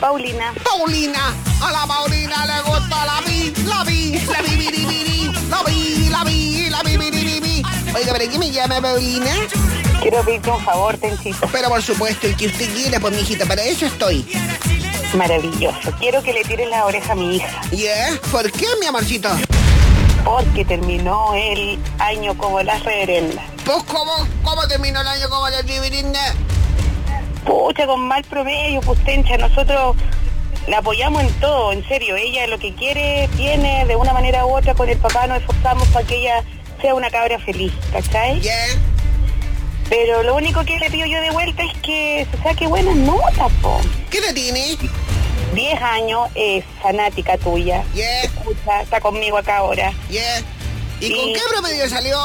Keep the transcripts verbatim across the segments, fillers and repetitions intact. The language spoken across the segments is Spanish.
Paulina. Paulina, a la Paulina le gusta la vi, la vi, la vi, vi, vi, vi, la vi, la vi, la vi, vi, vi, vi. Oiga, ¿para qué me llama Paulina? Quiero pedirte un favor, Tenchito. Pero por supuesto, el que usted quiera, pues mijita, para eso estoy. Maravilloso. Quiero que le tires la oreja a mi hija. ¿Y yeah? ¿Por qué, mi amorcito? Porque terminó el año como la reverenda. Pues, ¿cómo, cómo terminó el año como la reverenda? Pucha, con mal promedio, pues, Tencha, nosotros la apoyamos en todo, en serio. Ella lo que quiere, tiene, de una manera u otra, con el papá nos esforzamos para que ella sea una cabra feliz, ¿cachai? ¿Ya? Yeah. Pero lo único que le pido yo de vuelta es que se saque buenas notas, po. ¿Qué edad tiene? Diez años, es fanática tuya. Yeah. Escucha, está conmigo acá ahora. Yeah. ¿Y, ¿Y con qué promedio salió?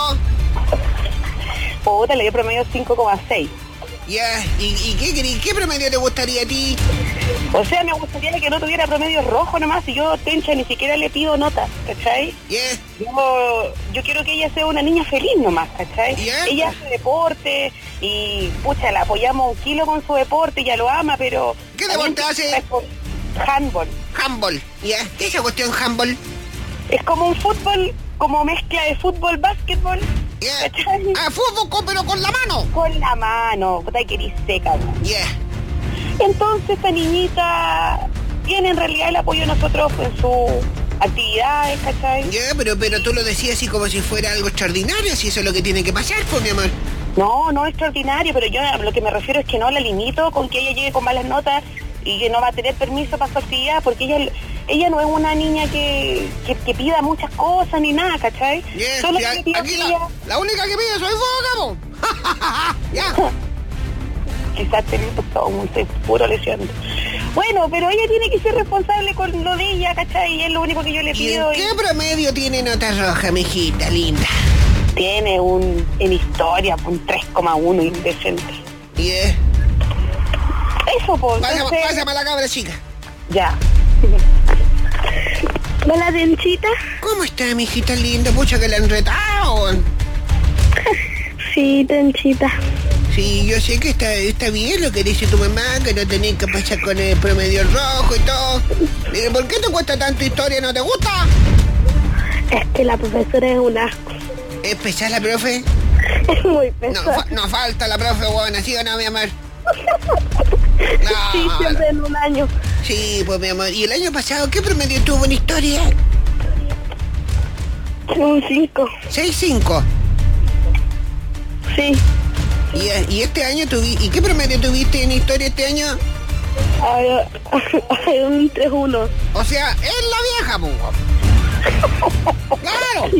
Puta, le dio promedio cinco coma seis. Ya, yeah. ¿Y, y qué, qué promedio te gustaría a ti? O sea, me gustaría que no tuviera promedio rojo nomás, y yo, Tencha, ni siquiera le pido notas, ¿cachai? Yeah. Yo, yo quiero que ella sea una niña feliz nomás, ¿cachai? Yeah. Ella hace deporte y, pucha, la apoyamos un kilo con su deporte, ella lo ama, pero... ¿Qué deporte hace? Handball. Handball, ya. Yeah. ¿Qué es esa cuestión handball? Es como un fútbol, como mezcla de fútbol, básquetbol. Yeah. Ah, fútbol, con, pero con la mano. Con la mano, puta que eres seca. Yeah. Entonces esta niñita tiene en realidad el apoyo de nosotros en sus actividades, ¿cachai? Ya, yeah, pero, pero tú lo decías así como si fuera algo extraordinario, si eso es lo que tiene que pasar, pues, mi amor. No, no es extraordinario, pero yo lo que me refiero es que no la limito con que ella llegue con malas notas y que no va a tener permiso para su actividad, porque ella ella no es una niña que, que, que pida muchas cosas ni nada, ¿cachai? Yeah, Solo yeah, que aquí la, ella... la única que pide soy vos, ya. Quizás tenemos todo un puro lesionando. Bueno, pero ella tiene que ser responsable con lo de ella, ¿cachai? Y es lo único que yo le pido. ¿Y en qué y... promedio tiene nota roja, mijita linda? Tiene un, en historia, un tres coma uno indecente. ¿Y yeah. Eso, pues. Pásame, entonces... pásame a la cabra, chica. Ya. Hola, Tenchita. ¿Cómo está, mijita linda? Pucha, que la han retado. Sí, Tenchita. Sí, yo sé que está, está bien lo que dice tu mamá, que no tenés que pasar con el promedio rojo y todo. ¿Por qué te cuesta tanto historia? ¿No te gusta? Es que la profesora es un asco. ¿Es pesada la profe? Es muy pesada. No, fa no falta la profe, buena, ¿sí o no, mi amor? No, sí, siempre en un año. Sí, pues mi amor. ¿Y el año pasado qué promedio tuvo en historia? Un cinco. ¿seis cinco? Sí. ¿Y, y este año tuviste? ¿Y qué promedio tuviste en historia este año? Ay, un tres uno. O sea, es la vieja, pues. ¡Claro!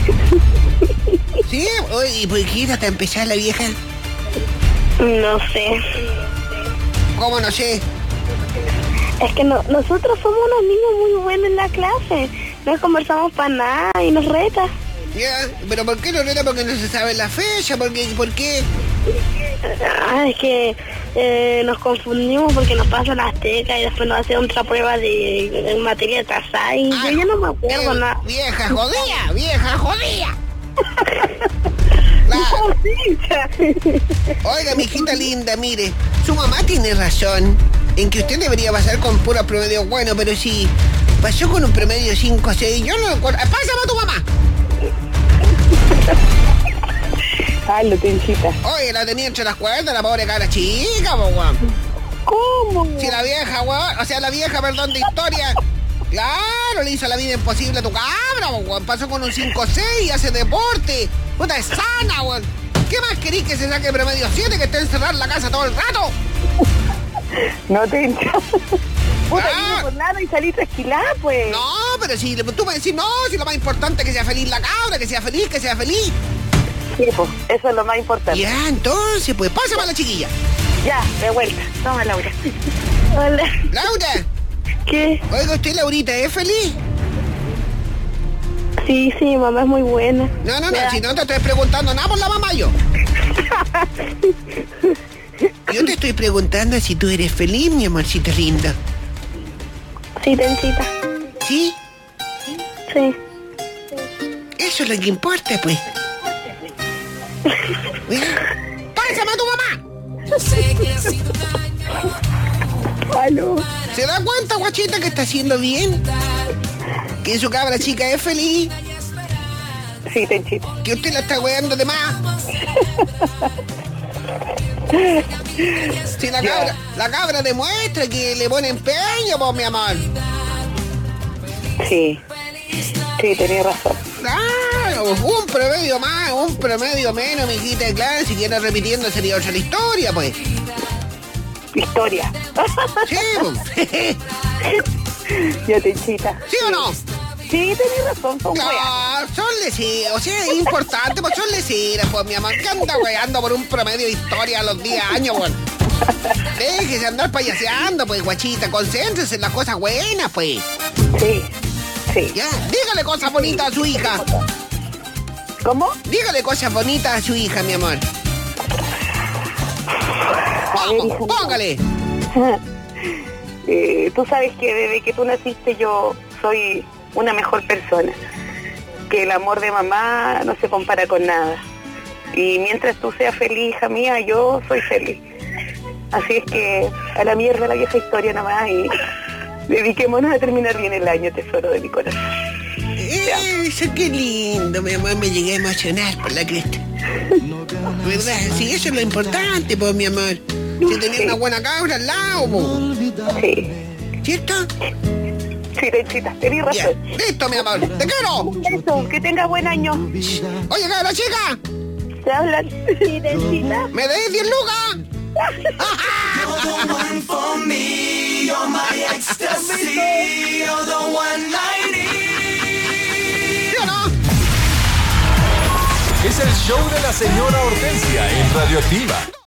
¿Sí? Oye, ¿y por qué hasta empezar la vieja? No sé. ¿Cómo no sé? Es que no, nosotros somos unos niños muy buenos en la clase. No conversamos para nada y nos reta. Ya, yeah, pero ¿por qué nos reta? Porque no se sabe la fecha, ¿por qué? ¿Por qué? Ah, es que eh, nos confundimos porque nos pasa la azteca y después nos hace otra prueba de, de materia tasada y ah, yo ya no me acuerdo eh, nada. Vieja jodía, vieja jodía. Oiga, mijita linda, mire, su mamá tiene razón en que usted debería pasar con puro promedio bueno, pero si pasó con un promedio cinco o seis, yo no lo acuerdo. Pásame a tu mamá. Ay, lo Tenchita. Oye, la tenía entre las cuerdas, la pobre cara chica, po, weón. ¿Cómo? Si la vieja, weón, o sea, la vieja, perdón, de historia, claro, le hizo la vida imposible a tu cabra, po, weón. Pasó con un cinco seis y hace deporte. Puta, es sana, weón. ¿Qué más querís que se saque promedio siete, que esté encerrada en la casa todo el rato? No te hinchas. Puta, ah. por nada y salí trasquilada, pues. No, pero si tú me decís, no, si lo más importante es que sea feliz la cabra, que sea feliz, que sea feliz. Sí, pues, eso es lo más importante. Ya, entonces, pues, pásame a la chiquilla. Ya, de vuelta. Toma, Laura. Hola. Laura. ¿Qué? Oiga, usted, Laurita, ¿es feliz? Sí, sí, mi mamá es muy buena. No, no, no, ya. Si no te estoy preguntando nada por la mamá yo. Yo te estoy preguntando si tú eres feliz, mi amorcito lindo. Sí, Tenchita. ¿Sí? Sí. Eso es lo que importa, pues. ¡Pásame a tu mamá! Yo sé que ha sido un año Aló. ¿Se da cuenta, guachita, que está haciendo bien? Que su cabra chica es feliz. Sí, Tenchito. Que usted la está weando de más. Si la cabra, la cabra demuestra que le pone empeño, pues, mi amor. Sí. Sí, tenés razón. Claro, un promedio más, un promedio menos, mijita, claro, si quiere repitiendo sería otra la historia, pues. Historia. Sí, pues. Ya, Tenchita. ¿Sí o no? Sí, tenés razón, son weas. Claro, son leciras, o sea, es importante, pues son leciras, pues, mi amor, que anda weando por un promedio de historia a los diez años, weón. Déjese andar payaseando, pues, guachita, concéntrese en las cosas buenas, pues. Sí, sí. Ya, dígale cosas bonitas a su hija. ¿Cómo? Dígale cosas bonitas a su hija, mi amor. Vamos, póngale. Eh, tú sabes que desde que tú naciste yo soy una mejor persona, que el amor de mamá no se compara con nada, y mientras tú seas feliz, hija mía, yo soy feliz. Así es que a la mierda la vieja historia nomás y dediquémonos a terminar bien el año, tesoro de mi corazón. Eso, qué lindo, mi amor, me llegué a emocionar por la cresta. ¿Verdad? Sí, eso es lo importante, pues, mi amor. Si tenía sí. una buena cabra al lado, pues. Sí. ¿Cierto? Sí, Tenchita, tenés razón. Yeah. Listo, mi amor, te quiero. Eso, que tenga buen año. Oye, cabra chica. ¿Te hablan? Sí, Tenchita. ¿Me des diez lucas? Es el show de la señora Hortensia en Radioactiva.